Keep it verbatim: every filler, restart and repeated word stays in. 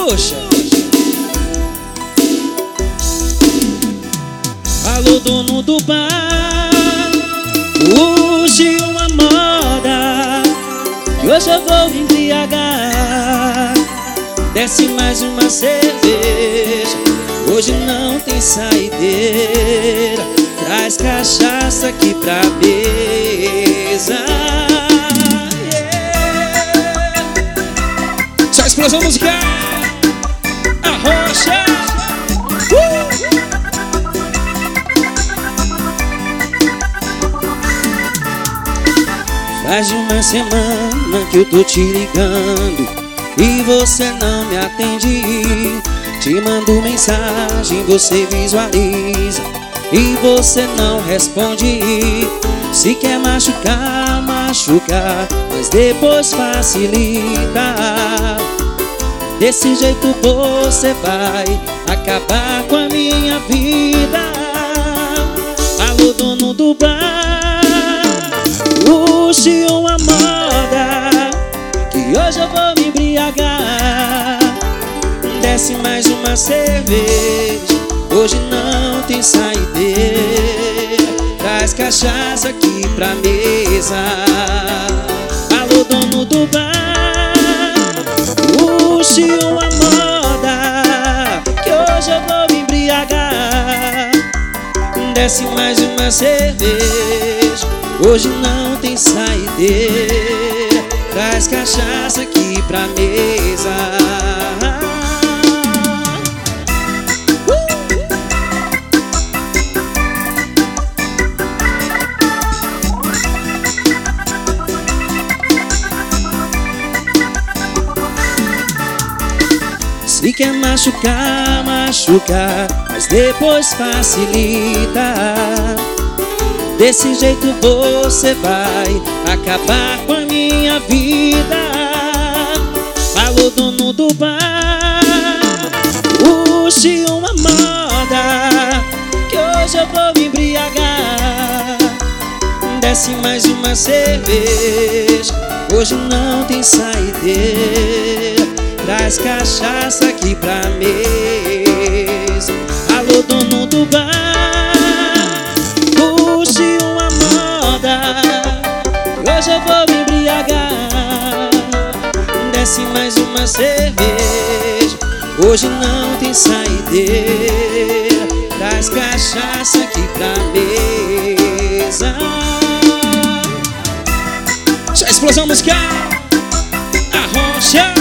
Puxa. Alô, dono do bar, puxe uma moda, que hoje eu vou me embriagar. Desce mais uma cerveja, hoje não tem saideira. Traz cachaça aqui pra mesa. Yeah. Só explosão musical. Arrocha. uh! Faz uma semana que eu tô te ligando e você não me atende. Te mando mensagem, você visualiza e você não responde. Se quer machucar, machucar, mas depois facilita. Desse jeito você vai acabar com a minha vida. Alô, dono do bar, puxe uma moda, que hoje eu vou me embriagar. Desce mais uma cerveja, hoje não tem saideira. Traz cachaça aqui pra mesa. Alô, dono do bar, puxe uma moda, que hoje eu vou me embriagar. Desce mais uma cerveja, hoje não tem saideira. Traz cachaça aqui pra mesa. Se quer machucar, machucar, mas depois facilita. Desse jeito você vai acabar com a minha vida. Alô, dono do bar, puxe uma moda, que hoje eu vou me embriagar. Desce mais uma cerveja, hoje não tem saideira. Traz cachaça aqui pra mesa. Alô, dono do bar, puxe uma moda, hoje eu vou me embriagar. Desce mais uma cerveja, hoje não tem saideira. Traz cachaça aqui pra mesa. Já explosão musical. Arrocha.